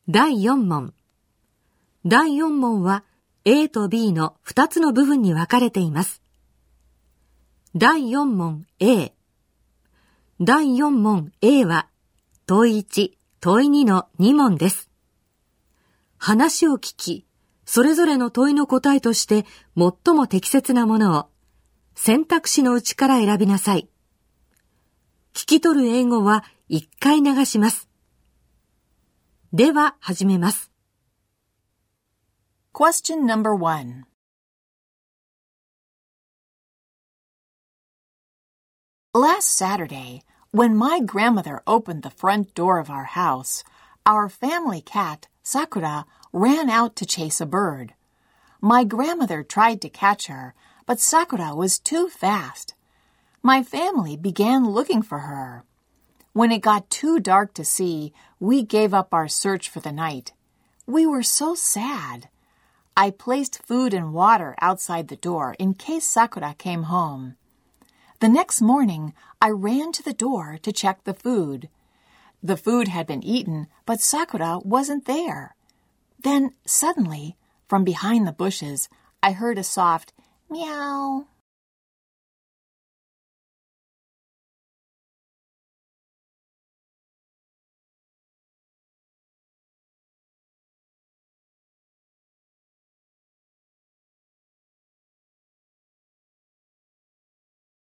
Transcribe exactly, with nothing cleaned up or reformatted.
だいよん問。だいよん問は A と B のふたつの部分に分かれています。だいよん問 A。だいよん問 A は問いち、問いにのに問です。話を聞き、それぞれの問いの答えとして最も適切なものを選択肢のうちから選びなさい。聞き取る英語はいっかい流します。では始めます。 Question number one. Last Saturday, when my grandmother opened the front door of our house, our family cat, Sakura, ran out to chase a bird. My grandmother tried to catch her, but Sakura was too fast. My family began looking for her. When it got too dark to see, we gave up our search for the night. We were so sad. I placed food and water outside the door in case Sakura came home. The next morning, I ran to the door to check the food. The food had been eaten, but Sakura wasn't there. Then, suddenly, from behind the bushes, I heard a soft meow.